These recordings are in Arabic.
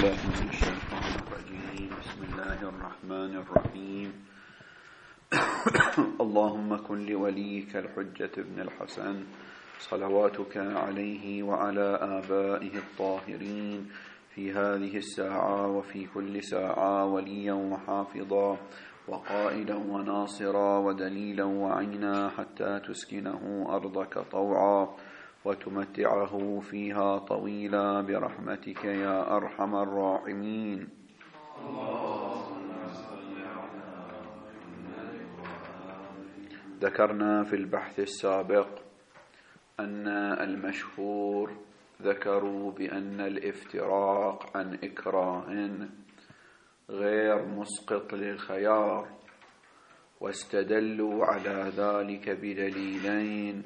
بالله من الشيطان الرجيم. بسم الله الرحمن الرحيم. اللهم كن لوليك الحجة ابن الحسن صلواتك عليه وعلى آبائه الطاهرين في هذه الساعة وفي كل ساعة وليا وحافظا وقائدا وناصرا ودليلا وعينا حتى تسكنه أرضك طوعا وتمتعه فيها طويلا برحمتك يا أرحم الراحمين. ذكرنا في البحث السابق أن المشهور ذكروا بأن الافتراق عن إكراه غير مسقط للخيار، واستدلوا على ذلك بدليلين،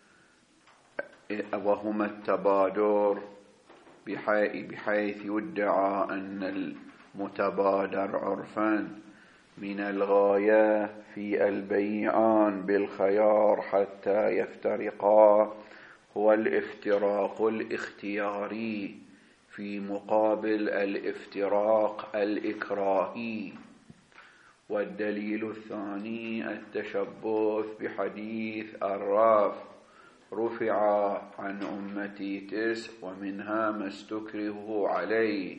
وهما التبادر بحيث يدعى أن المتبادر عرفا من الغاية في البيعان بالخيار حتى يفترقا هو الافتراق الاختياري في مقابل الافتراق الإكراهي. والدليل الثاني التشبث بحديث الراف رفع عن أمتي 9 ومنها ما استكره عليه.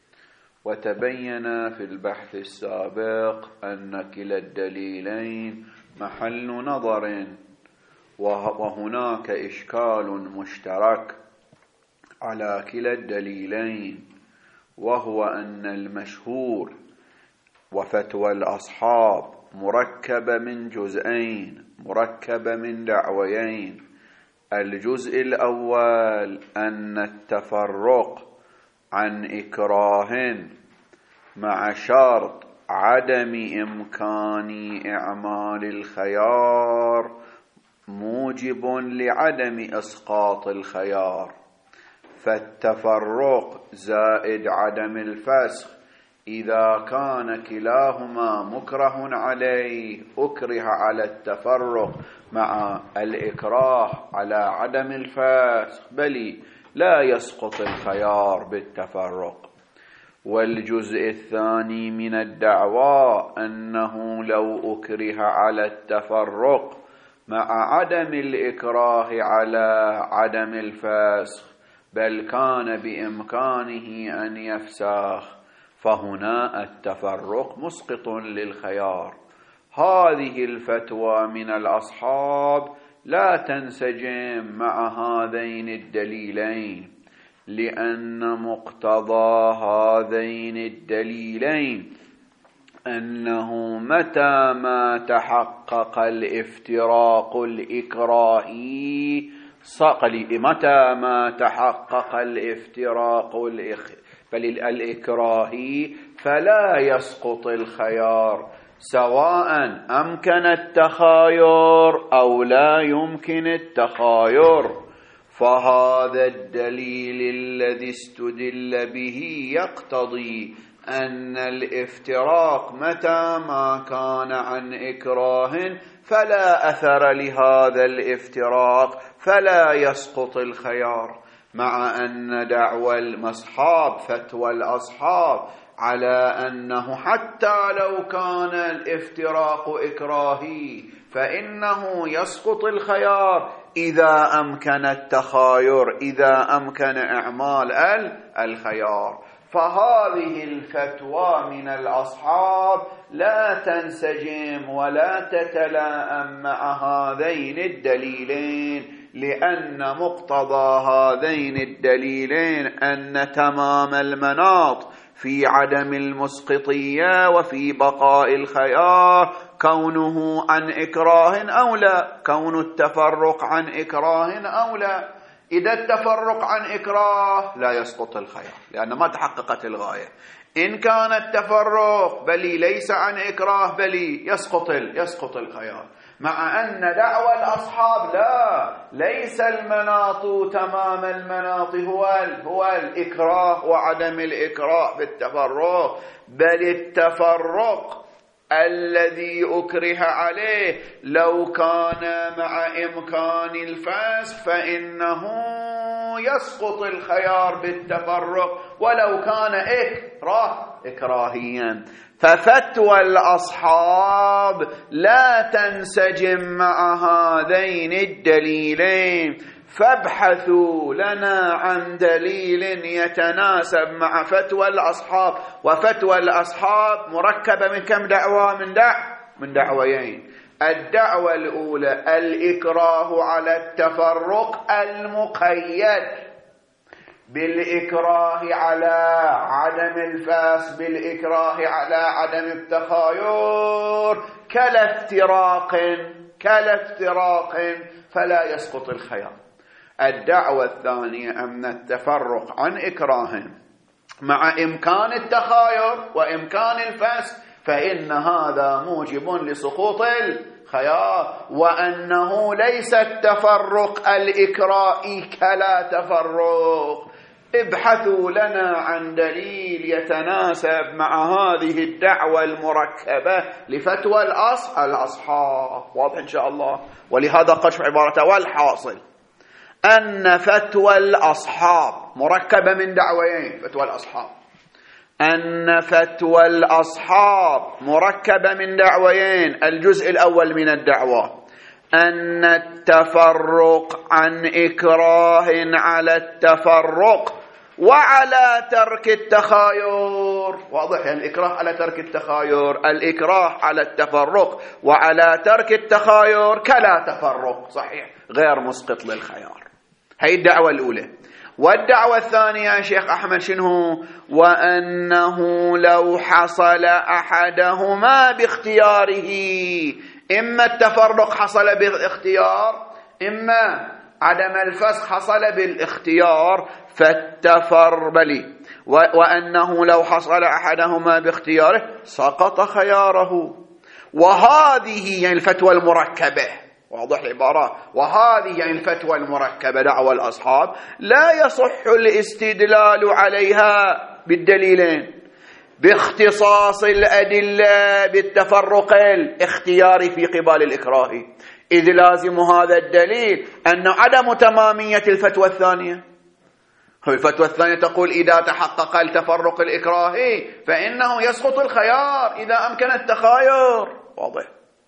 وتبين في البحث السابق أن كلا الدليلين محل نظر، وهناك إشكال مشترك على كلا الدليلين، وهو أن المشهور وفتوى الأصحاب مركبة من جزئين، مركبة من دعويين. الجزء الأول أن التفرق عن إكراه مع شرط عدم إمكان إعمال الخيار موجب لعدم إسقاط الخيار، فالتفرق زائد عدم الفسخ إذا كان كلاهما مكره عليه أكره على التفرق مع الإكراه على عدم الفسخ، بل لا يسقط الخيار بالتفرق. والجزء الثاني من الدعوى أنه لو أكره على التفرق مع عدم الإكراه على عدم الفسخ بل كان بإمكانه أن يفسخ، فهنا التفرق مسقط للخيار. هذه الفتوى من الأصحاب لا تنسجم مع هذين الدليلين، لأن مقتضى هذين الدليلين أنه متى ما تحقق الافتراق الإكراهي متى ما تحقق الافتراق الإكراهي فلا يسقط الخيار، سواء أمكن التخاير أو لا يمكن التخاير. فهذا الدليل الذي استدل به يقتضي أن الافتراق متى ما كان عن إكراه فلا أثر لهذا الافتراق فلا يسقط الخيار، مع أن دعوى الأصحاب فتوى الأصحاب على أنه حتى لو كان الافتراق إكراهي فإنه يسقط الخيار إذا أمكن التخاير، إذا أمكن إعمال الخيار. فهذه الفتوى من الأصحاب لا تنسجم ولا تتلائم مع هذين الدليلين، لأن مقتضى هذين الدليلين أن تمام المناط في عدم المسقطية وفي بقاء الخيار كونه عن إكراه أو لا، كون التفرق عن إكراه أو لا. إذا التفرق عن إكراه لا يسقط الخيار لأن ما تحققت الغاية. إن كان التفرق بل ليس عن إكراه بل يسقط الخيار، مع أن دعوى الأصحاب لا، ليس المناط تمام المناط هو الإكراه وعدم الإكراه بالتفرق، بل التفرق الذي أكره عليه لو كان مع إمكان الفسخ فإنه يسقط الخيار بالتفرق ولو كان إكراهيا. ففتوى الأصحاب لا تنسجم مع هذين الدليلين، فابحثوا لنا عن دليل يتناسب مع فتوى الأصحاب. وفتوى الأصحاب مركبة من كم دعوة؟ من دعويين. الدعوة الأولى الإكراه على التفرق المقيد بالإكراه على عدم الفاس، بالإكراه على عدم التخاير، كلا افتراق فلا يسقط الخيار. الدعوة الثانية أن التفرق عن إكراه مع إمكان التخاير وإمكان الفاس فإن هذا موجب لسقوط الخيار، وأنه ليس التفرق الإكرائي كلا تفرق. ابحثوا لنا عن دليل يتناسب مع هذه الدعوة المركبة لفتوى الأصحاب. واضح إن شاء الله. ولهذا قشف عبارته والحاصل أن فتوى الأصحاب مركبة من دعويين. أن فتوى الأصحاب مركبة من دعويين. الجزء الأول من الدعوة أن التفرق عن إكراه على التفرق وعلى ترك التخاير. واضح؟ يعني الإكراه على ترك التخاير، الإكراه على التفرق وعلى ترك التخاير كلا تفرق، صحيح، غير مسقط للخيار. هي الدعوة الأولى. والدعوة الثانية يا شيخ أحمد شنو؟ وأنه لو حصل أحدهما باختياره، إما التفرق حصل بالاختيار، إما عدم الفسخ حصل بالاختيار، وأنه لو حصل أحدهما باختياره سقط خياره. وهذه يعني الفتوى المركبة. واضح العبارة؟ وهذه يعني الفتوى المركبة دعوى الأصحاب لا يصح الاستدلال عليها بالدليلين باختصاص الأدلة بالتفرق الاختياري في قبال الإكراه، إذ لازم هذا الدليل أن عدم تمامية الفتوى الثانية. الفتوى الثانية تقول إذا تحقق التفرق الإكراهي فإنه يسقط الخيار إذا أمكن التخاير. واضح؟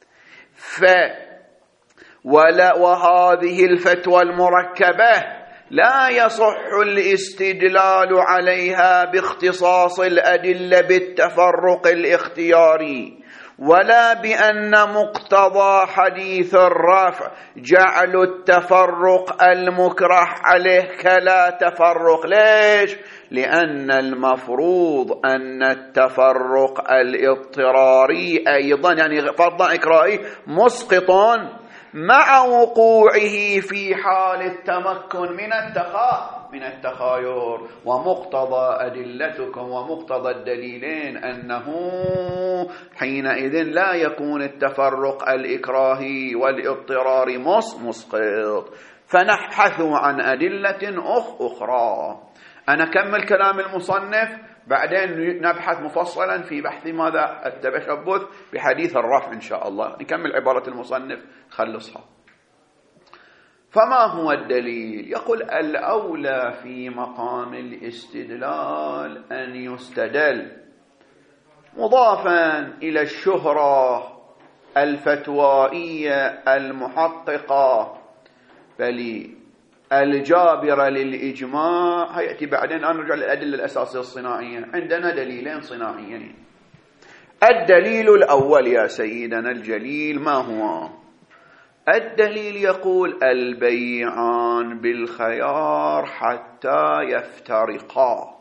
وهذه الفتوى المركبة لا يصح الاستدلال عليها باختصاص الأدلة بالتفرق الاختياري، ولا بأن مقتضى حديث الرفع جعل التفرق المكره عليه كلا تفرق. ليش؟ لأن المفروض أن التفرق الاضطراري أيضا يعني فرضا إكراهي مسقط مع وقوعه في حال التمكن من التخاير. ومقتضى أدلتكم ومقتضى الدليلين أنه حينئذ لا يكون التفرق الإكراهي والاضطراري مسقط. فنبحث عن أدلة أخرى. أنا أكمل كلام المصنف بعدين نبحث مفصلا في بحث ماذا التشبث بحديث الرفع إن شاء الله. نكمل عبارة المصنف خلصها. فما هو الدليل؟ يقول الأولى في مقام الاستدلال أن يستدل مضافا إلى الشهرة الفتوائية المحققة بل الجابرة للإجماع. هيأتي بعدين أن نرجع للأدلة الأساسية الصناعية. عندنا دليلين صناعيين. الدليل الأول يا سيدنا الجليل ما هو؟ الدليل يقول البيعان بالخيار حتى يفترقا.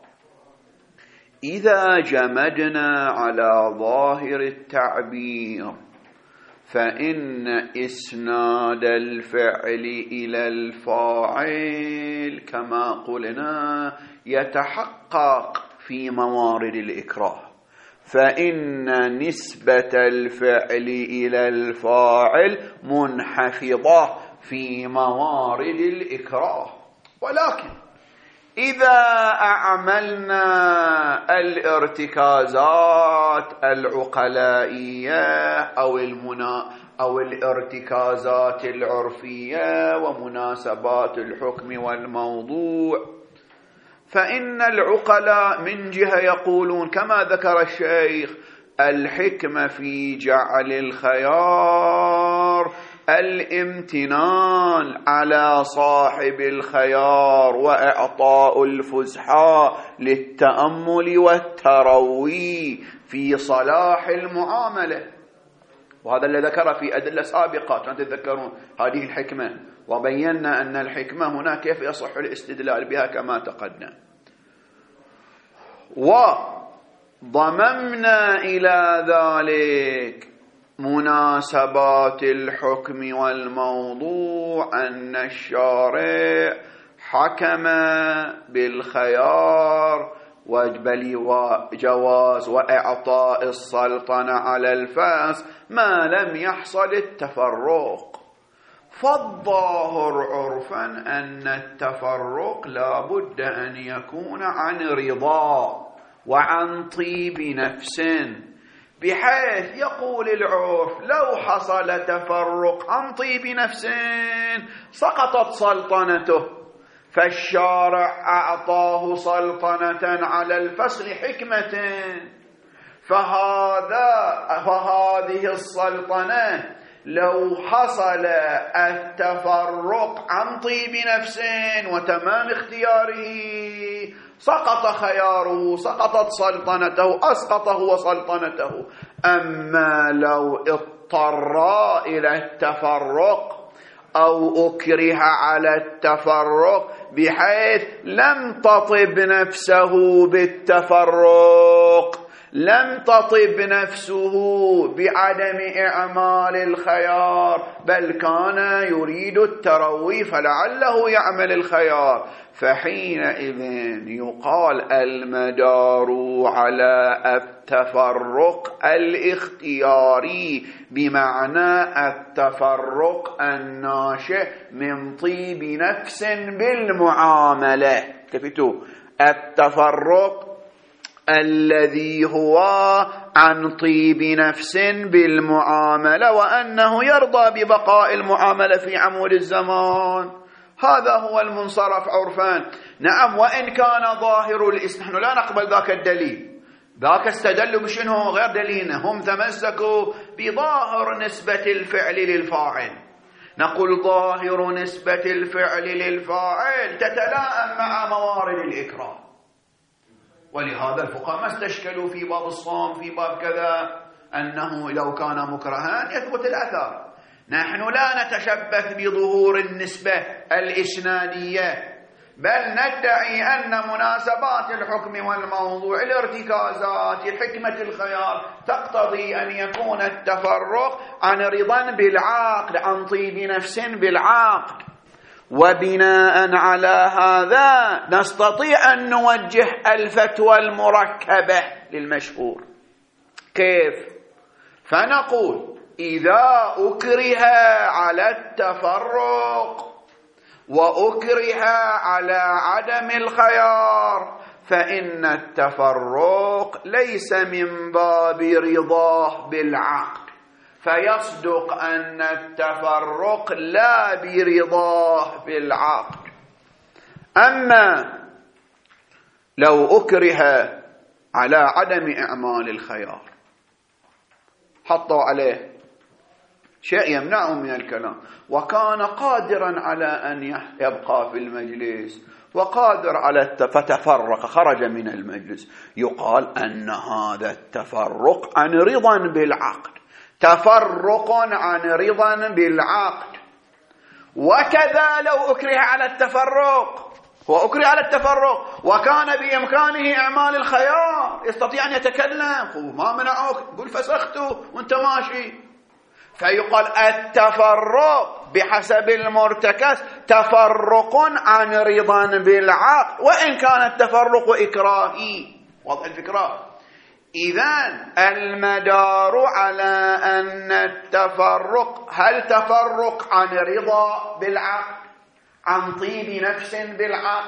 إذا جمدنا على ظاهر التعبير فإن إسناد الفعل إلى الفاعل كما قلنا يتحقق في موارد الإكراه، فإن نسبة الفعل إلى الفاعل منحفظة في موارد الإكراه. ولكن إذا أعملنا الارتكازات العقلائية أو الارتكازات العرفية ومناسبات الحكم والموضوع، فإن العقلاء من جهة يقولون كما ذكر الشيخ: الحكمة في جعل الخيار الامتنان على صاحب الخيار وإعطاء الفسحة للتأمل والتروي في صلاح المعاملة. وهذا اللي ذكر في أدلة سابقة، كانت تذكرون هذه الحكمة، وبينا أن الحكمة هنا كيف يصح الاستدلال بها كما تقدم. وضممنا إلى ذلك مناسبات الحكم والموضوع، أن الشارع حكم بالخيار وجواز وإعطاء السلطنة على الفاس ما لم يحصل التفرق. فالظاهر عرفا أن التفرق لا بد أن يكون عن رضا وعن طيب نفس، بحيث يقول العرف لو حصل تفرق عن طيب نفس سقطت سلطنته، فالشارع أعطاه سلطنة على الفصل حكمة، فهذه السلطنة لو حصل التفرق عن طيب نفس وتمام اختياره سقط خياره، سقطت سلطنته، أسقطه وسلطنته. أما لو اضطر إلى التفرق أو أكره على التفرق بحيث لم تطب نفسه بالتفرق، لم تطب نفسه بعدم إعمال الخيار، بل كان يريد التروي فلعله يعمل الخيار، فحينئذ يقال المدار على التفرق الاختياري، بمعنى التفرق الناشئ من طيب نفس بالمعاملة. كفتوا التفرق الذي هو عن طيب نفس بالمعاملة، وأنه يرضى ببقاء المعاملة في عمود الزمان، هذا هو المنصرف عرفان. نعم، وإن كان ظاهر الإسلام، نحن لا نقبل ذاك الدليل، ذاك استدلوا بشنو غير دليلنا، هم تمسكوا بظاهر نسبة الفعل للفاعل. نقول ظاهر نسبة الفعل للفاعل تتلائم مع موارد الإكراه، ولهذا الفقهاء ما استشكلوا في باب الصوم في باب كذا أنه لو كان مكرها يثبت الأثر. نحن لا نتشبث بظهور النسبة الإسنادية، بل ندعي أن مناسبات الحكم والموضوع، الارتكازات، حكمة الخيار تقتضي أن يكون التفرق عن رضا بالعقد، عن طيب نفس بالعقد. وبناء على هذا نستطيع أن نوجه الفتوى المركبة للمشهور. كيف؟ فنقول إذا أكره على التفرق وأكره على عدم الخيار فإن التفرق ليس من باب رضاه بالعقد، فيصدق أن التفرق لا برضاه بالعقد. أما لو أكره على عدم إعمال الخيار، حطوا عليه شيء يمنعه من الكلام، وكان قادرا على أن يبقى في المجلس وقادر على فتفرق خرج من المجلس، يقال أن هذا التفرق عن رضا بالعقد، تفرق عن رضا بالعقد. وكذا لو أكره على التفرق، هو أكره على التفرق وكان بإمكانه إعمال الخيار، يستطيع أن يتكلم، ما منعوك، قل فسخته وانت ماشي، فيقال التفرق بحسب المرتكز تفرق عن رضا بالعقد، وإن كان التفرق إكراهي. واضح الفكرة؟ إذن المدار على أن التفرق، هل تفرق عن رضا بالعقد، عن طيب نفس بالعقد،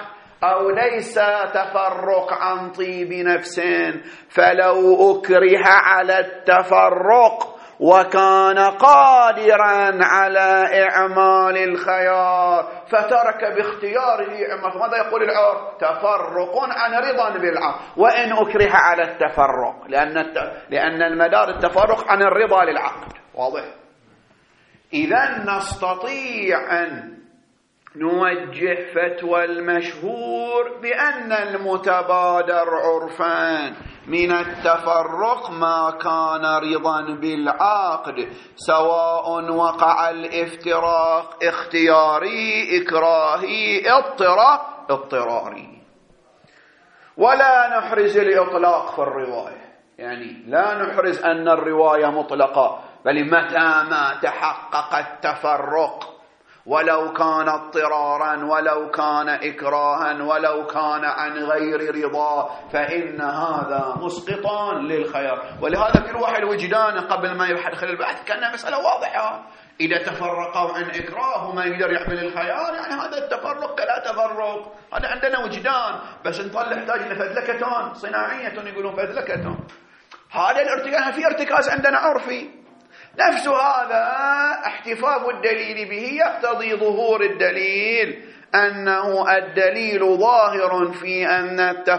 أو ليس تفرق عن طيب نفس، فلو أكره على التفرق وكان قادرا على إعمال الخيار فترك باختياره إعمال، ماذا يقول العرف؟ تفرق عن رضا بالعقد، وإن أكره على التفرق، لأن المدار التفرق عن الرضا للعقد. واضح؟ إذا نستطيع أن نوجه فتوى المشهور بأن المتبادر عرفان من التفرق ما كان رضا بالعقد، سواء وقع الافتراق اختياري إكراهي اضطراري، ولا نحرز الإطلاق في الرواية، يعني لا نحرز أن الرواية مطلقة، بل متى ما تحقق التفرق ولو كان اضطرارا ولو كان إكراها ولو كان عن غير رضا فإن هذا مسقطا للخيار. ولهذا في روح الوجدان قبل ما يدخل البحث كان مسألة واضحة، إذا تفرقوا عن إكراه وما يقدر يحمل الخيار يعني هذا التفرق كلا تفرق، هذا عندنا وجدان، بس نطلع نحتاج لفذلكة صناعية يقولون فذلكة، هذا الارتكاز في ارتكاز عندنا عرفي. نفس هذا احتفاظ الدليل به يقتضي ظهور الدليل، أنه الدليل ظاهر في أن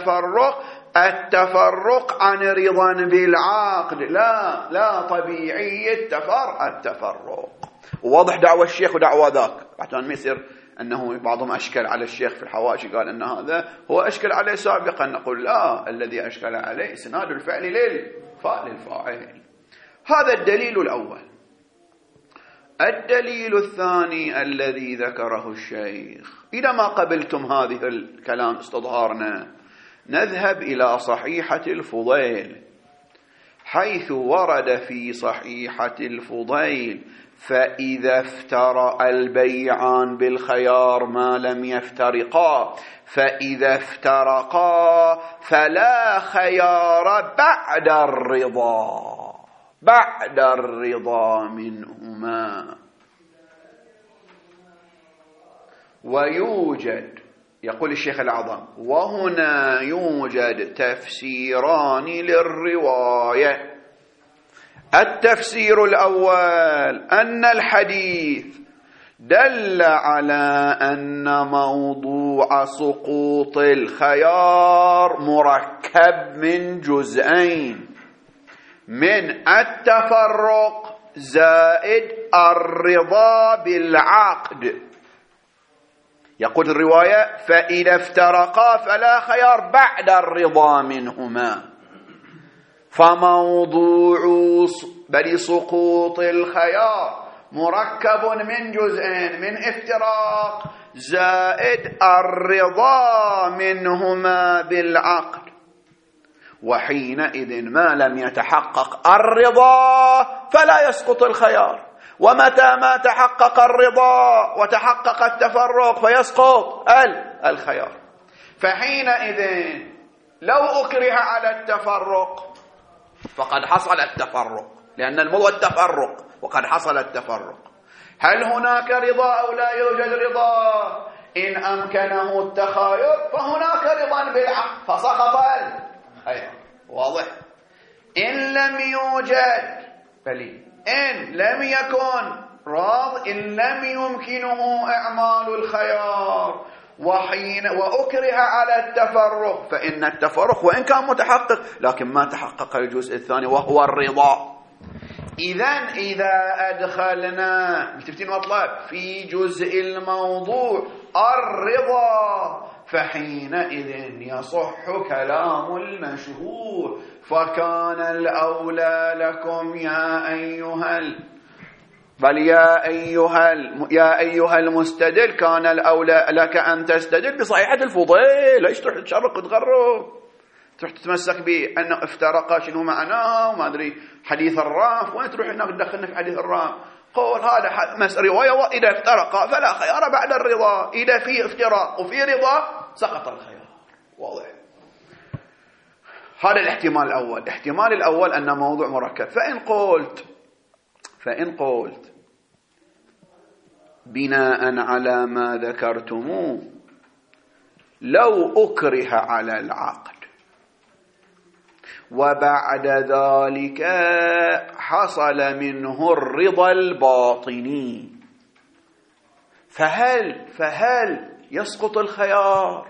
التفرق عن رضا بالعقد لا طبيعي التفرق. وواضح دعوة الشيخ ودعوة ذاك، حتى ما يصير أنه بعضهم أشكل على الشيخ في الحواشي قال أن هذا هو أشكل عليه سابقا، نقول لا، الذي أشكل عليه إسناد الفعل للفاعل. هذا الدليل الأول. الدليل الثاني الذي ذكره الشيخ، إذا ما قبلتم هذه الكلام استظهارنا، نذهب إلى صحيحة الفضيل، حيث ورد في صحيحة الفضيل فإذا افترأ البيعان بالخيار ما لم يفترقا، فإذا افترقا فلا خيار بعد الرضا منهما. ويوجد، يقول الشيخ الأعظم، وهنا يوجد تفسيران للرواية. التفسير الأول أن الحديث دل على أن موضوع سقوط الخيار مركب من جزئين، من التفرق زائد الرضا بالعقد. يقول الرواية فإذا افترقا فلا خيار بعد الرضا منهما، فموضوع سقوط الخيار مركب من جزئين، من افتراق زائد الرضا منهما بالعقد، وحينئذ ما لم يتحقق الرضا فلا يسقط الخيار، ومتى ما تحقق الرضا وتحقق التفرق فيسقط الخيار. فحينئذ لو أكره على التفرق فقد حصل التفرق، لأن الموضوع التفرق وقد حصل التفرق. هل هناك رضا أو لا يوجد رضا؟ إن أمكنه التخاير فهناك رضا بالعقد فسقط الخيار. واضح؟ إن لم يوجد إن لم يكن راض، إن لم يمكنه إعمال الخيار وأكره على التفرق، فإن التفرق وإن كان متحقق لكن ما تحقق الجزء الثاني وهو الرضا. إذا أدخلنا متفتين مطلب في جزء الموضوع الرضا فحينئذ يصح كلام المشهور، فكان الأولى لكم يا أيها المستدل، كان الأولى لك أن تستدل بصحيحة الفضيل، ليش تروح تشرق وتغرب، تروح تتمسك بأنه افترق شنو معناه وما أدري حديث الرام، وين تروح هناك تدخلنا في حديث الرام؟ قول هذا رواية، وإذا افترق فلا خيار بعد الرضا، إذا في افتراق وفي رضا سقط الخيار. واضح؟ هذا الاحتمال الأول. الاحتمال الأول أن موضوع مركب. فإن قلت بناء على ما ذكرتموه لو أكره على العقد وبعد ذلك حصل منه الرضا الباطني فهل يسقط الخيار؟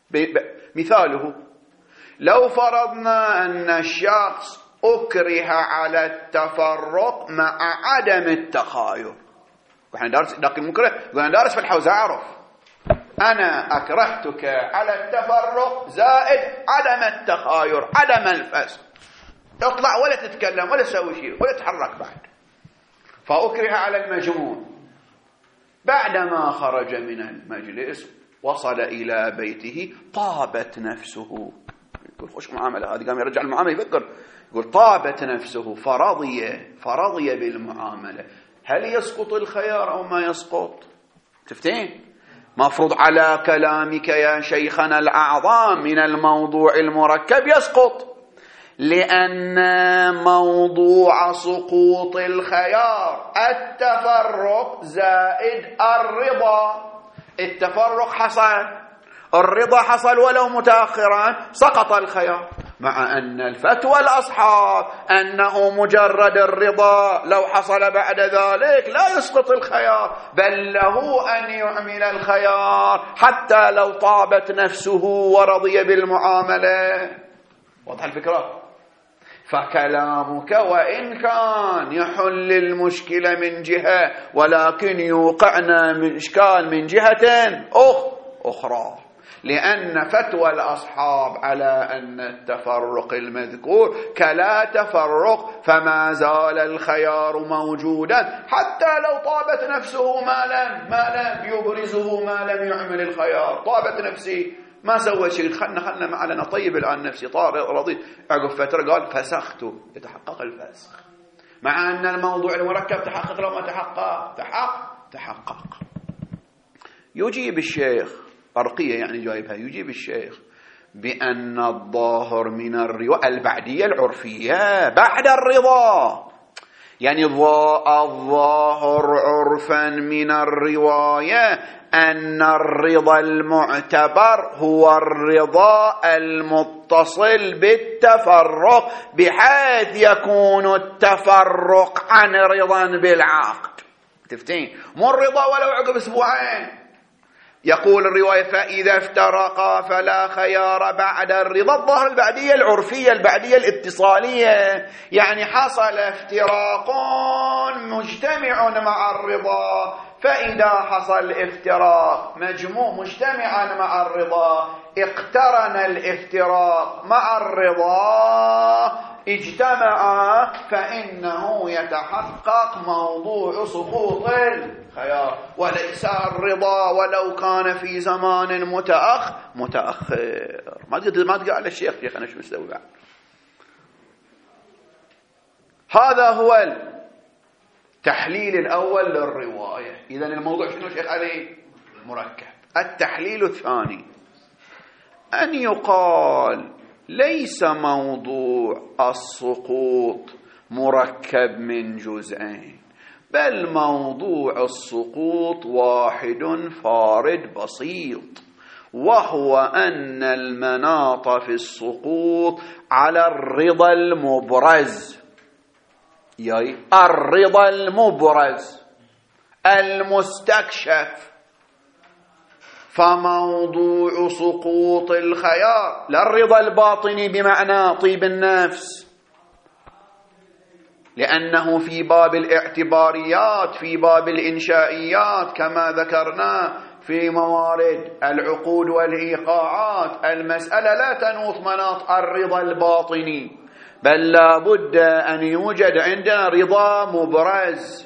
مثاله لو فرضنا أن الشخص أكره على التفرق مع عدم التخاير، وإحنا دارس لكن مكره، وأنا دارس في الحوزة أعرف أنا أكرهتك على التفرق زائد عدم التخاير عدم الفسق، اطلع ولا تتكلم ولا تسوي شيء ولا تتحرك بعد. فأكره على المجنون، بعدما خرج من المجلس وصل إلى بيته طابت نفسه، يقول خوش معاملة هذه، قام يرجع المعاملة يفكر، يقول طابت نفسه فرضي بالمعاملة. هل يسقط الخيار أو ما يسقط؟ تفتين مفروض على كلامك يا شيخنا الأعظم من الموضوع المركب يسقط، لأن موضوع سقوط الخيار التفرق زائد الرضا. التفرق حصل، الرضا حصل ولو متأخرا، سقط الخيار. مع أن الفتوى الأصحاب أنه مجرد الرضا لو حصل بعد ذلك لا يسقط الخيار، بل له أن يعمل الخيار حتى لو طابت نفسه ورضي بالمعاملة. واضح الفكرة؟ فكلامك وإن كان يحل المشكلة من جهة ولكن يوقعنا من إشكال من جهة أخرى، لأن فتوى الأصحاب على أن التفرق المذكور كلا تفرق، فما زال الخيار موجودا حتى لو طابت نفسه ما لم يبرزه، ما لم يعمل الخيار. طابت نفسي ما سوى شيء، خلنا معنا طيب الآن نفسي طارق رضيت، عقب فترة قال فسخت، يتحقق الفسخ. مع أن الموضوع المركب تحقق لو ما تحقق. يجيب الشيخ أرقية يعني جايبها، يجيب الشيخ بأن الظاهر من الرواية البعدية العرفية بعد الرضا، يعني الظاهر عرفا من الرواية أن الرضا المعتبر هو الرضا المتصل بالتفرق، بحيث يكون التفرق عن رضا بالعقد. تفتين مو الرضا ولو عقب أسبوعين. يقول الرواية فإذا افترقا فلا خيار بعد الرضا. الظاهر البعدية العرفية، البعدية الاتصالية، يعني حصل افتراق مجتمع مع الرضا، فإذا حصل افتراق مجموع مجتمعا مع الرضا اقترن الافتراق مع الرضا اجتمعا، فإنه يتحقق موضوع سقوط الخيار، وليس الرضا ولو كان في زمان متأخر. ما تقال على الشيخ أنا شو مسوي بعد. هذا هو التحليل الأول للرواية. إذن الموضوع شنو شيخ علي؟ مركب. التحليل الثاني أن يقال ليس موضوع السقوط مركب من جزئين، بل موضوع السقوط واحد فارد بسيط، وهو أن المناط في السقوط على الرضا المبرز، يعني الرضا المبرز المستكشف. فموضوع سقوط الخيار لا الرضا الباطني بمعنى طيب النفس، لأنه في باب الاعتباريات، في باب الإنشائيات كما ذكرنا في موارد العقود والإيقاعات، المسألة لا تنوط مناط الرضا الباطني، بل لا بد أن يوجد عندنا رضا مبرز.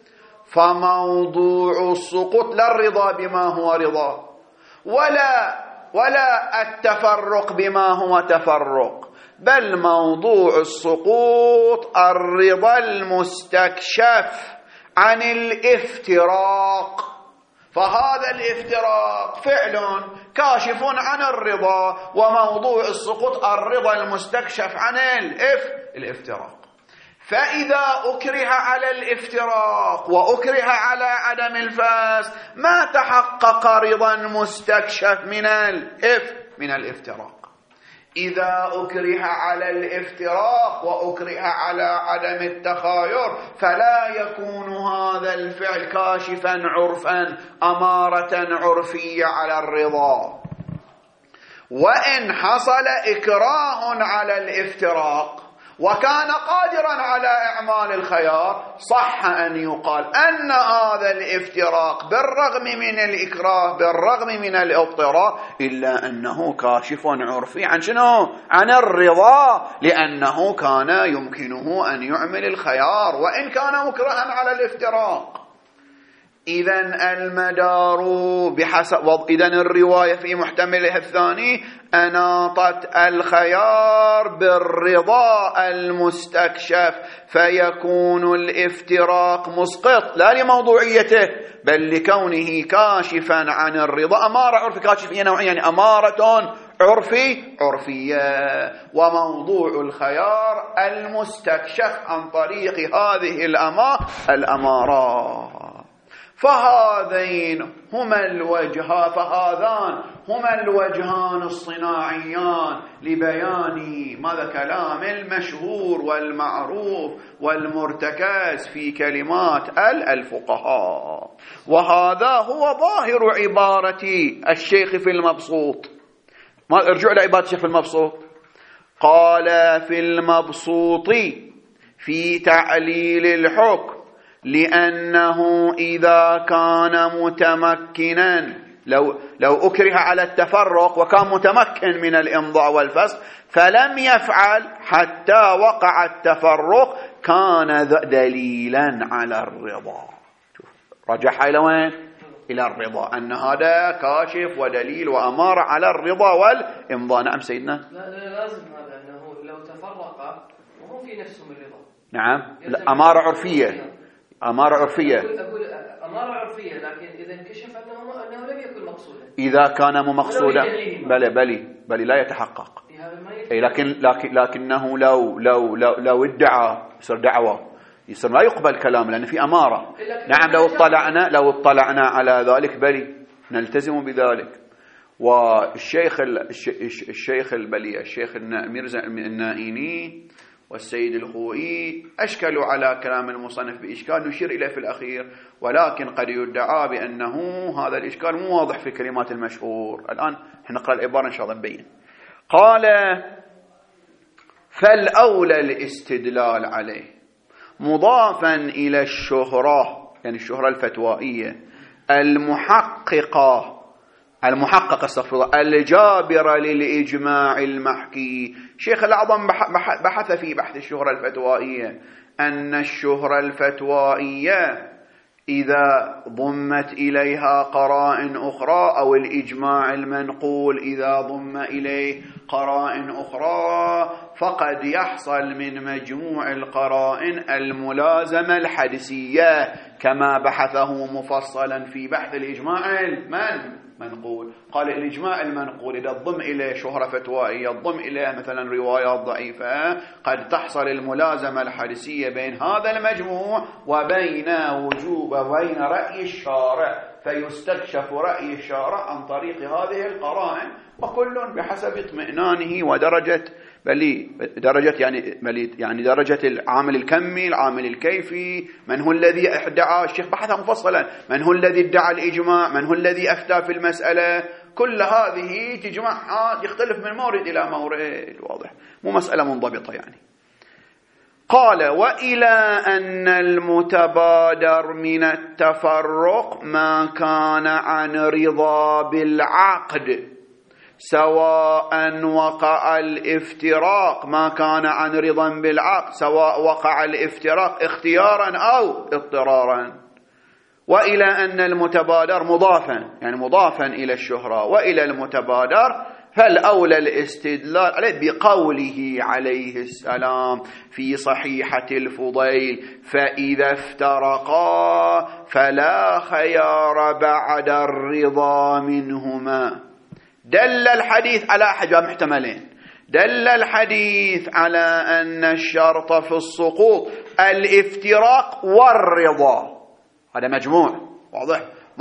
فموضوع السقوط لا الرضا بما هو رضا، ولا التفرق بما هو تفرق، بل موضوع السقوط الرضا المستكشف عن الافتراق. فهذا الافتراق فعل كاشف عن الرضا، وموضوع السقوط الرضا المستكشف عن الافتراق. فإذا أكره على الافتراق وأكره على عدم الفاس ما تحقق رضا مستكشف من الافتراق. إذا أكره على الافتراق وأكره على عدم التخاير فلا يكون هذا الفعل كاشفا عرفا أمارة عرفية على الرضا. وإن حصل إكراه على الافتراق وكان قادرا على إعمال الخيار صح أن يقال أن هذا الافتراق بالرغم من الإكراه بالرغم من الاضطرار إلا أنه كاشف عرفي عن شنو؟ عن الرضا، لأنه كان يمكنه أن يعمل الخيار وإن كان مكرها على الافتراق. إذن المدار بحسب إذن الرواية في محتملها الثاني أناطت الخيار بالرضا المستكشف فيكون الافتراق مسقط لا لموضوعيته بل لكونه كاشفا عن الرضا. أمارة عرفية كاشفية نوعية يعني أمارة عرفية، وموضوع الخيار المستكشف عن طريق هذه الأمارات. فهذان هما الوجهان الصناعيان لبيان ماذا كلام المشهور والمعروف والمرتكز في كلمات الفقهاء. وهذا هو ظاهر عبارة الشيخ في المبسوط. ما ارجع لعبارة الشيخ في المبسوط، قال في المبسوط في تعليل الحكم لأنه إذا كان متمكنا لو أكره على التفرق وكان متمكن من الإمضاء والفصل فلم يفعل حتى وقع التفرق كان دليلا على الرضا. رجح إلى وين؟ إلى الرضا، أن هذا كاشف ودليل وأمارة على الرضا والإمضاء. نعم سيدنا. لا لازم هذا أنه لو تفرق وهو في نفسه من الرضا. نعم أمارة عرفية. أقول أمارة عرفية، لكن إذا انكشف أنه لم يكن مقصودا. إذا كان مقصودا بل لا يتحقق. لكنه لو ادعى يصير دعوة، يصير لا يقبل كلام لأن في أمارة. نعم لو اطلعنا على ذلك بلي نلتزم بذلك. والشيخ البلي الشيخ ميرزا النائيني والسيد الخوئي أشكلوا على كلام المصنف بإشكال نشير إليه في الأخير، ولكن قد يدعى بأنه هذا الإشكال مو واضح في كلمات المشهور. الآن نقرأ العبارة إن شاء الله نبين. قال فالأولى الاستدلال عليه مضافا إلى الشهرة، يعني الشهرة الفتوائية المحققة استغفر الله الجابرة للإجماع المحكي. شيخ الأعظم بحث في بحث الشهرة الفتوائية أن الشهرة الفتوائية إذا ضمت إليها قرائن أخرى أو الإجماع المنقول إذا ضم إليه قرائن أخرى فقد يحصل من مجموع القرائن الملازمة الحدسية كما بحثه مفصلا في بحث الإجماع المنقول. قال الإجماع المنقول إذا ضم إليه شهرة فتوائية ضم إليه مثلا روايات ضعيفة قد تحصل الملازمة الحدسية بين هذا المجموع وبين رأي الشارع، فيستكشف رأي الشارع عن طريق هذه القرائن، وكل بحسب اطمئنانه ودرجة يعني درجة العامل الكمي العامل الكيفي. من هو الذي ادعى؟ الشيخ بحثها مفصلا. من هو الذي ادعى الإجماع؟ من هو الذي أفتى في المسألة؟ كل هذه تجمعها يختلف من مورد إلى مورد، واضح مو مسألة منضبطة يعني. قال وإلى أن المتبادر من التفرق ما كان عن رضا بالعقد سواء وقع الافتراق ما كان عن رضا بالعقد سواء وقع الافتراق اختيارا أو اضطرارا. وإلى أن المتبادر مضافا إلى الشهرة وإلى المتبادر فالأولى الاستدلال عليه بقوله عليه السلام في صحيحة الفضيل فإذا افترقا فلا خيار بعد الرضا منهما. دل الحديث على أحد محتملين، دل الحديث على أن الشرط في السقوط الافتراق والرضا، هذا مجموع واضح.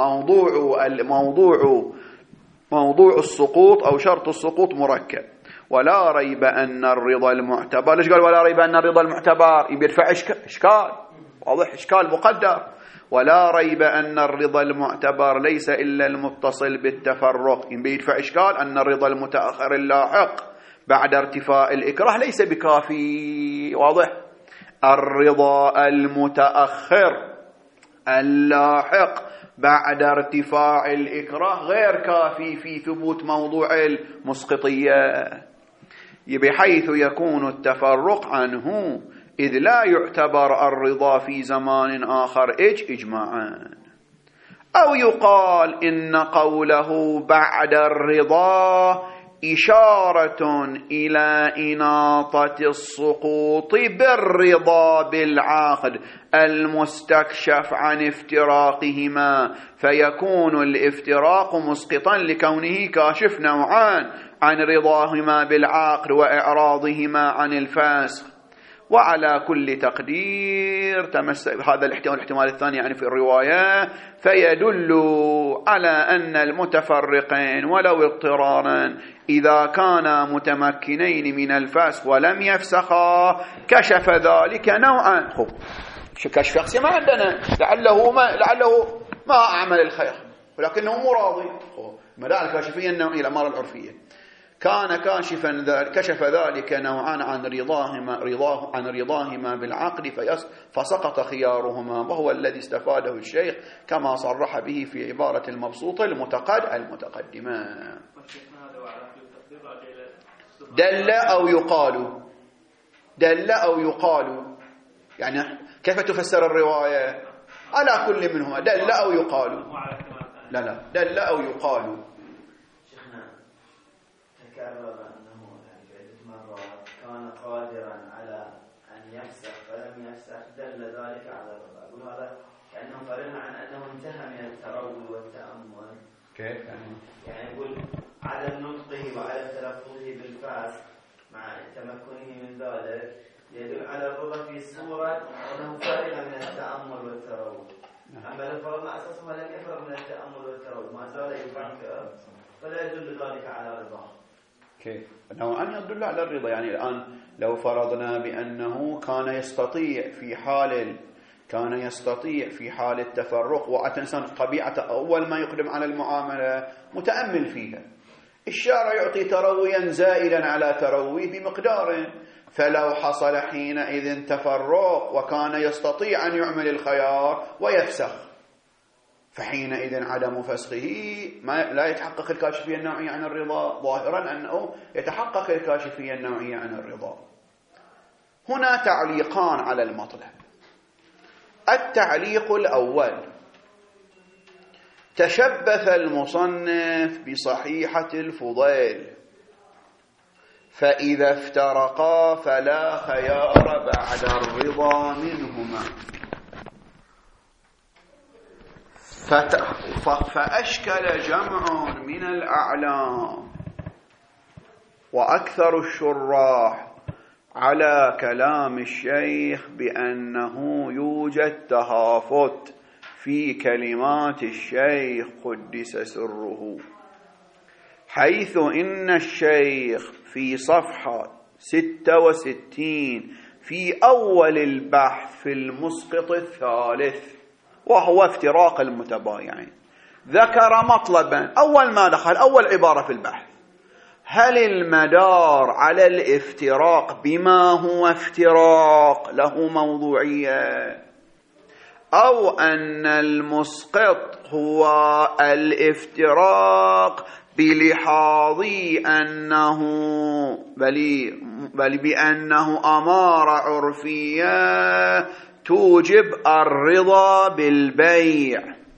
موضوع السقوط أو شرط السقوط مركب. ولا ريب أن الرضا المعتبر، ليش قال ولا ريب أن الرضا المعتبر؟ يدفع إشكال واضح، إشكال مقدر. ولا ريب أن الرضا المعتبر ليس إلا المتصل بالتفرق، يدفع إشكال أن الرضا المتأخر اللاحق بعد ارتفاع الإكراه ليس بكافي، واضح. الرضا المتأخر اللاحق بعد ارتفاع الإكراه غير كافي في ثبوت موضوع المسقطية، بحيث يكون التفرق عنه، إذ لا يعتبر الرضا في زمان آخر إجماعا. أو يقال إن قوله بعد الرضا إشارة إلى إناطة السقوط بالرضا بالعقد المستكشف عن افتراقهما، فيكون الافتراق مسقطا لكونه كاشف نوعان عن رضاهما بالعقد وإعراضهما عن الفاسق. وعلى كل تقدير هذا الاحتمال الثاني يعني في الرواية، فيدل على أن المتفرقين ولو اضطرارا إذا كانا متمكنين من الفسق ولم يفسخا كشف ذلك نوعا. كشف شخصي ما عندنا، لعله ما أعمل الخير ولكنه مراضي، مدار الكاشفية النوعية الأمارة العرفية كان كاشفا، كشف ذلك نوعان عن رضاهما بالعقد فسقط خيارهما، وهو الذي استفاده الشيخ كما صرح به في عبارة المبسوط المتقدمة. دل أو يقال يعني كيف تفسر الرواية؟ على كل منهما دل أو يقال. لا دل أو يقال. تكرر أنه في عدة مرات كان قادرا على أن يفسخ فلم يفسخ، دل ذلك على الرضا. أقول هذا كأنه فرغنا عن أنه انتهى من التروي والتأمل. كيف يعني يقول عدم نطقه وعدم تلفظه بالفاس مع تمكنه من ذلك يدل على الرضا في صورة أنه فرغ من التأمل والتروي. أما لو فرغنا أساسه لم يفرغ من التأمل والتروي ما زال يفكر، فلا يدل ذلك على رضاه. كيف؟ أنه يدل على الرضا. يعني الآن لو فرضنا بأنه كان يستطيع في حال التفرق، وأتنسان طبيعة أول ما يقدم على المعاملة متأمل فيها، الشارع يعطي ترويا زائلا على تروي بمقدار، فلو حصل حينئذ تفرق وكان يستطيع أن يعمل الخيار ويفسخ، فحينئذ عدم فسخه لا يتحقق الكاشفية النوعية عن الرضا، ظاهرا أنه يتحقق الكاشفية النوعية عن الرضا. هنا تعليقان على المطلب. التعليق الأول: تشبث المصنف بصحيحة الفضيل، فإذا افترقا فلا خيار بعد الرضا منهما، فأشكل جمع من الأعلام وأكثر الشراح على كلام الشيخ بأنه يوجد تهافت في كلمات الشيخ قدس سره، حيث إن الشيخ في صفحة 66 في أول البحث في المسقط الثالث وهو افتراق المتبايعين ذكر مطلبا. أول ما دخل أول عبارة في البحث: هل المدار على الافتراق بما هو افتراق له موضوعية، أو أن المسقط هو الافتراق بلحاظ أنه بل بأنه أمارة عرفية توجب الرضا بالبيع.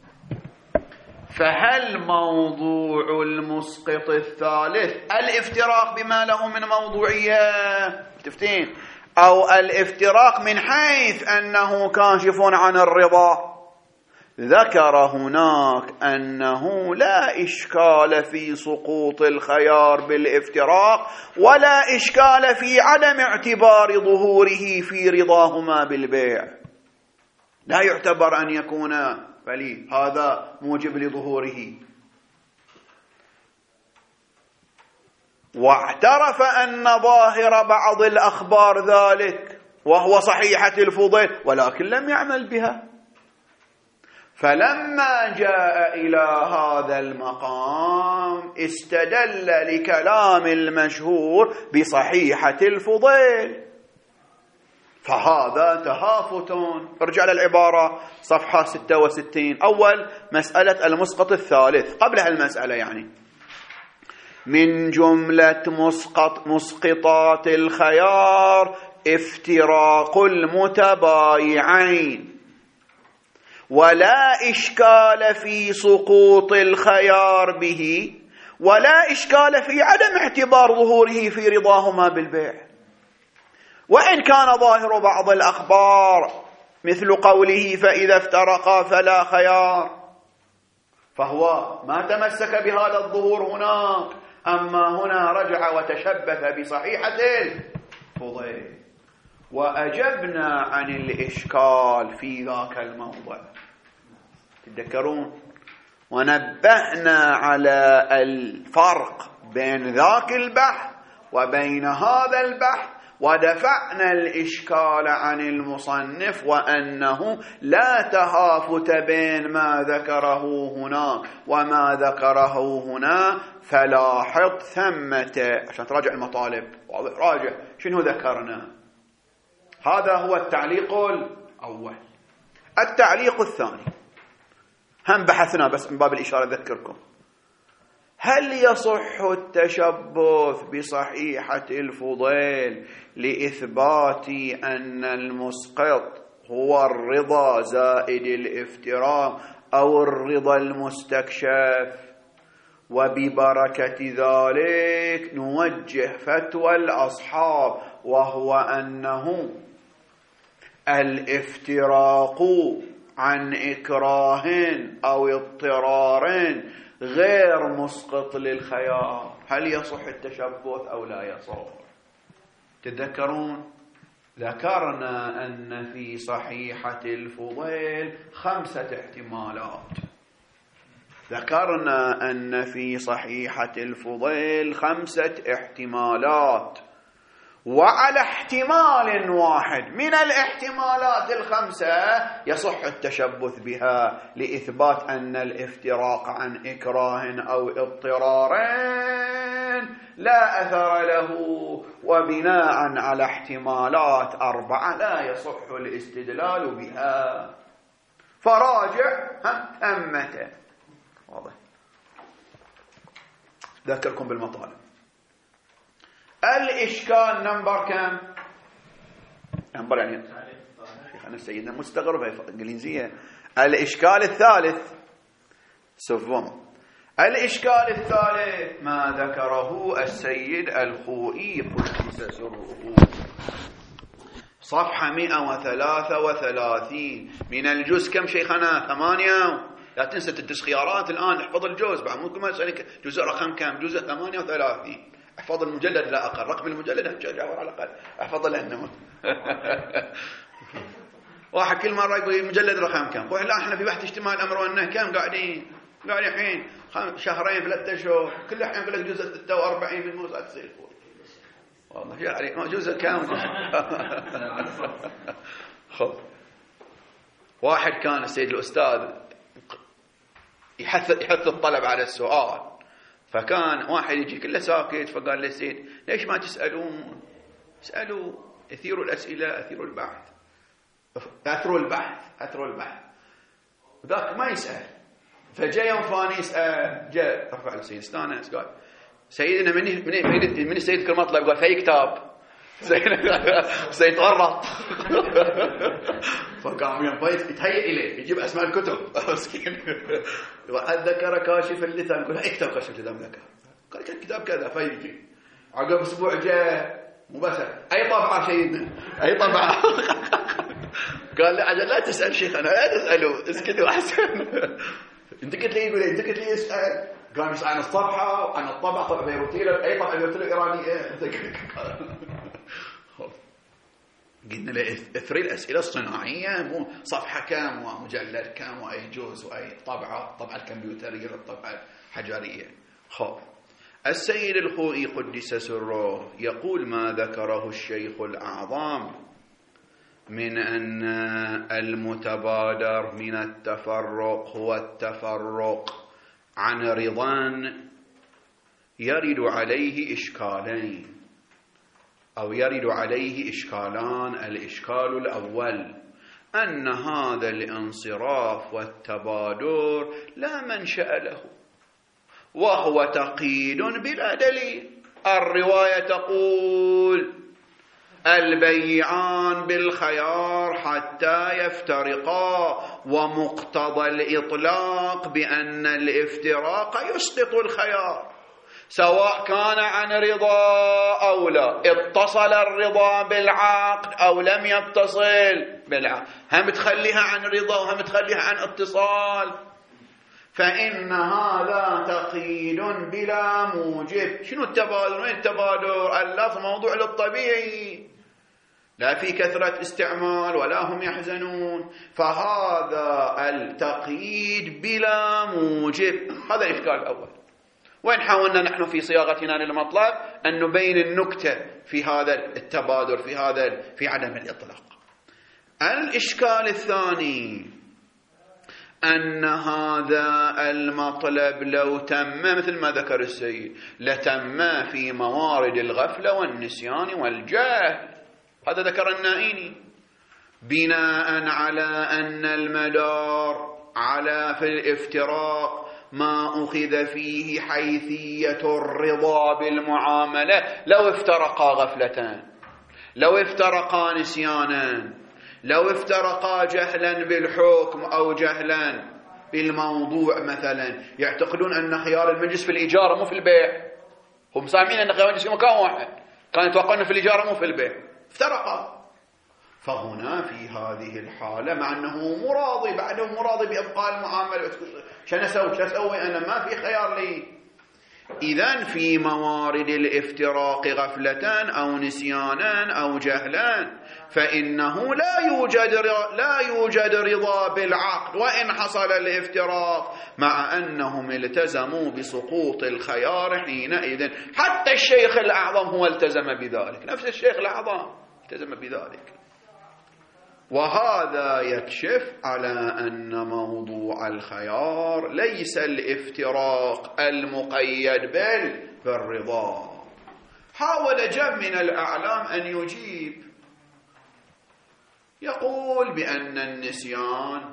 فهل موضوع المسقط الثالث الافتراق بما له من موضوعية تفتين، أو الافتراق من حيث أنه كاشف عن الرضا؟ ذكر هناك أنه لا إشكال في سقوط الخيار بالافتراق ولا إشكال في عدم اعتبار ظهوره في رضاهما بالبيع. لا يعتبر أن يكون فلي هذا موجب لظهوره. واعترف أن ظاهر بعض الأخبار ذلك وهو صحيحة الفضيل، ولكن لم يعمل بها. فلما جاء إلى هذا المقام استدل لكلام المشهور بصحيحة الفضيل، فهذا تهافت. ارجع للعبارة صفحة 66. أول مسألة المسقط الثالث قبلها المسألة يعني: من جملة مسقطات الخيار افتراق المتبايعين، ولا إشكال في سقوط الخيار به، ولا إشكال في عدم اعتبار ظهوره في رضاهما بالبيع. وإن كان ظاهر بعض الأخبار مثل قوله فإذا افترقا فلا خيار، فهو ما تمسك بهذا الظهور هناك، أما هنا رجع وتشبث بصحيحة الفضيل. وأجبنا عن الإشكال في ذاك الموضع، تذكرون؟ ونبهنا على الفرق بين ذاك البحث وبين هذا البحث، ودفعنا الإشكال عن المصنف وأنه لا تهافت بين ما ذكره هنا وما ذكره هنا. فلاحظ ثمة عشان تراجع المطالب، راجع شنو ذكرنا. هذا هو التعليق الأول. التعليق الثاني هم بحثنا بس من باب الإشارة أذكركم: هل يصح التشبث بصحيحة الفضيل لإثبات أن المسقط هو الرضا زائد الافتراق أو الرضا المستكشف؟ وببركة ذلك نوجه فتوى الأصحاب، وهو أنه الافتراق عن إكراه أو اضطرار غير مسقط للخيار. هل يصح التشبث أو لا يصح؟ تذكرون ذكرنا أن في صحيحة الفضيل 5 احتمالات. ذكرنا أن في صحيحة الفضيل 5 احتمالات، وعلى احتمال واحد من الاحتمالات ال5 يصح التشبث بها لإثبات أن الافتراق عن إكراه أو اضطرار لا أثر له، وبناء على احتمالات 4 لا يصح الاستدلال بها. فراجع ثمته. واضح؟ ذكركم بالمطالب. الإشكال نمبر كم؟ نمبر يعني شيخنا سيدنا مستغرب إنجليزية. الإشكال الثالث سوفون. الإشكال الثالث ما ذكره السيد الخوئي قدس سره، صفحة 133 من الجزء. كم شيخنا؟ 8. لا تنسى تدرس خيارات الآن، احفظ الجزء بعد ممكن ما أسألك جزء رقم كم. جزء 38. احفظ المجلد لا أقل، رقم المجلد على الأقل احفظ لأنه واحد كل مرة يقول المجلد رقم كم. قول لا احنا في بحث اجتماع الأمر والنهي كم قاعدين الحين 2 3 أشهر، كل حين يقول لك جزء 46 من موسى تصير والله يعني جزء كم. خذ واحد كان السيد الأستاذ يحث الطلب على السؤال، فكان واحد يجي كله ساكت، فقال له السيد ليش ما تسألون؟ اسألوا، اثيروا الأسئلة، اثيروا البحث، أثروا البحث. ذاك ما يسأل، فجاء يوم ثاني يسأل، جاء رفع السيد استانس قال سيدنا من السيد كل مطلب؟ قال في كتاب. سيد غرط. فقام يتهيئ إليه يجيب أسماء الكتب. ذكر كاشف اللثام، يقول اي كتاب كاشف اللثام ذكر؟ قال كتاب كذا. فيجي عقب أسبوع جاء مباشر اي طبعة سيدنا، اي طبعة. قال لا عجل لا تسأل شيخنا لا تسأله اسكتوا أحسن. أنت قلت لي يقول أنت قلت لي اسأل. قال يسأل عن الصفحة وعن الطبع طبع بيروتي أي طبع بيروتي إيراني قلنا له اثري الأسئلة الصناعية مو صفحة كام ومجلد كام وأي جزء وأي طبعة طبعة الكمبيوترية والطبعة الحجرية. خب السيد الخوئي قدس سره يقول ما ذكره الشيخ الأعظم من أن المتبادر من التفرق هو التفرق عن رضا يرد عليه إشكالين أو يرد عليه إشكالان. الإشكال الأول أن هذا الانصراف والتبادر لا منشأ له وهو تقييد بلا دليل. الرواية تقول البيعان بالخيار حتى يفترقا ومقتضى الإطلاق بأن الافتراق يسقط الخيار سواء كان عن رضا أو لا. اتصل الرضا بالعقد أو لم يتصل بالعقد، هم تخليها عن رضا وهم تخليها عن اتصال، فإن هذا تقييد بلا موجب. شنو التبادر؟ وين التبادر؟ اللفظ موضوع للطبيعي لا في كثرة استعمال ولا هم يحزنون، فهذا التقييد بلا موجب. هذا الإشكال الأول. وين حاولنا نحن في صياغتنا للمطلب أن نبين النكتة في هذا التبادر في عدم الإطلاق. الإشكال الثاني أن هذا المطلب لو تم مثل ما ذكر السيد لتم في موارد الغفلة والنسيان والجهل. هذا ذكر النائيني بناء على أن المدار على في الافتراق ما أخذ فيه حيثية الرضا بالمعاملة. لو افترقا غفلة، لو افترقا نسيانا، لو افترقا جهلا بالحكم أو جهلا بالموضوع مثلا، يعتقدون أن خيار المجلس في الإجارة مو في البيع. هم صامين أن خيار المجلس في مكان واحد، كانوا يتوقعون في الإجارة مو في البيع، افترقا. فهنا في هذه الحالة مع أنه مراضي بعده مراضي بإبقاء المعاملة، شو أسوي أنا ما في خيار لي. إذن في موارد الافتراق غفلة أو نسيانا أو جهلا فإنه لا يوجد رضا بالعقد وإن حصل الافتراق، مع أنهم التزموا بسقوط الخيار حينئذ. حتى الشيخ الأعظم هو التزم بذلك، نفس الشيخ الأعظم التزم بذلك. وهذا يكشف على أن موضوع الخيار ليس الافتراق المقيد بالرضا. حاول جم من الأعلام أن يجيب، يقول بأن النسيان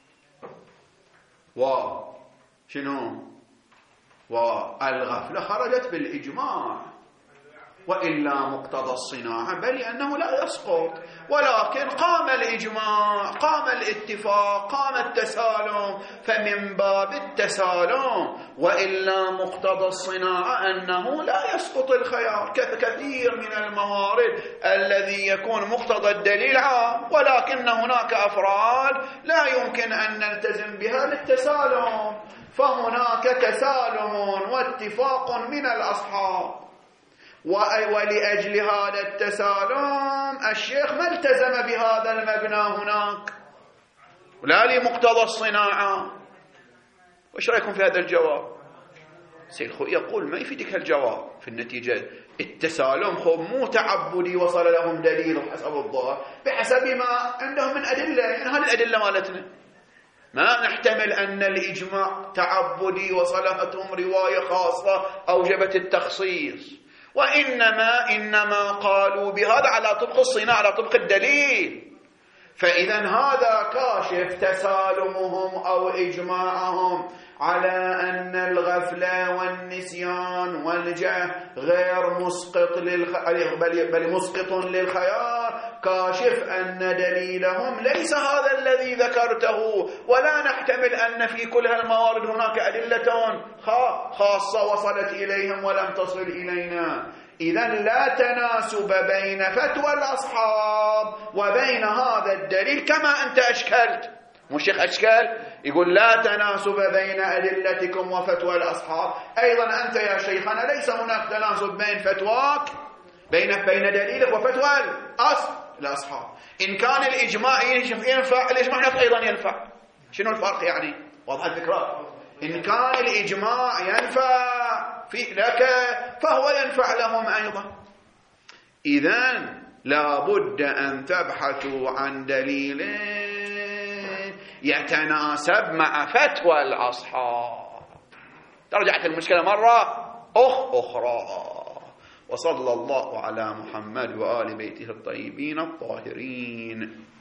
والغفلة خرجت بالإجماع، وإلا مقتضى الصناعة بل أنه لا يسقط، ولكن قام الإجماع، قام الاتفاق، قام التسالم، فمن باب التسالم، وإلا مقتضى الصناعة أنه لا يسقط الخيار. كثير من الموارد الذي يكون مقتضى الدليل عام، ولكن هناك أفراد لا يمكن أن نلتزم بها للتسالم، فهناك تسالم واتفاق من الأصحاب، ولأجل هذا التسالم الشيخ ما التزم بهذا المبنى هناك ولا لمقتضى الصناعة. وش رأيكم في هذا الجواب؟ سيد خوئي يقول ما يفيدك الجواب في النتيجة. التسالم مو تعبدي وصل لهم دليل حسب الظاهر بحسب ما عندهم من أدلة، يعني هذه الأدلة مالتنا ما نحتمل أن الإجماع تعبدي وصلتهم رواية خاصة أوجبت التخصيص، وإنما قالوا بهذا على طبق الصناعة على طبق الدليل. فإذا هذا كاشف تسالمهم أو إجماعهم على أن الغفلة والنسيان والجهل غير مسقط بل مسقط للخيار، كاشف أن دليلهم ليس هذا الذي ذكرته، ولا نحتمل أن في كل هالموارد هناك أدلة خاصة وصلت إليهم ولم تصل إلينا. إذن لا تناسب بين فتوى الأصحاب وبين هذا الدليل كما أنت أشكلت. والشيخ أشكال يقول لا تناسب بين أدلتكم وفتوى الأصحاب، أيضا أنت يا شيخنا ليس هناك تناسب بين فتواك بين دليلك وفتوى الأصحاب. إن كان الإجماع ينفع، الإجماع أيضا ينفع. شنو الفرق يعني؟ واضح الفكرة؟ إن كان الإجماع ينفع لك فهو ينفع لهم أيضا. إذن لابد أن تبحثوا عن دليل يتناسب مع فتوى الأصحاب. ترجعت المشكلة مرة أخرى. وصلى الله على محمد وآل بيته الطيبين الطاهرين.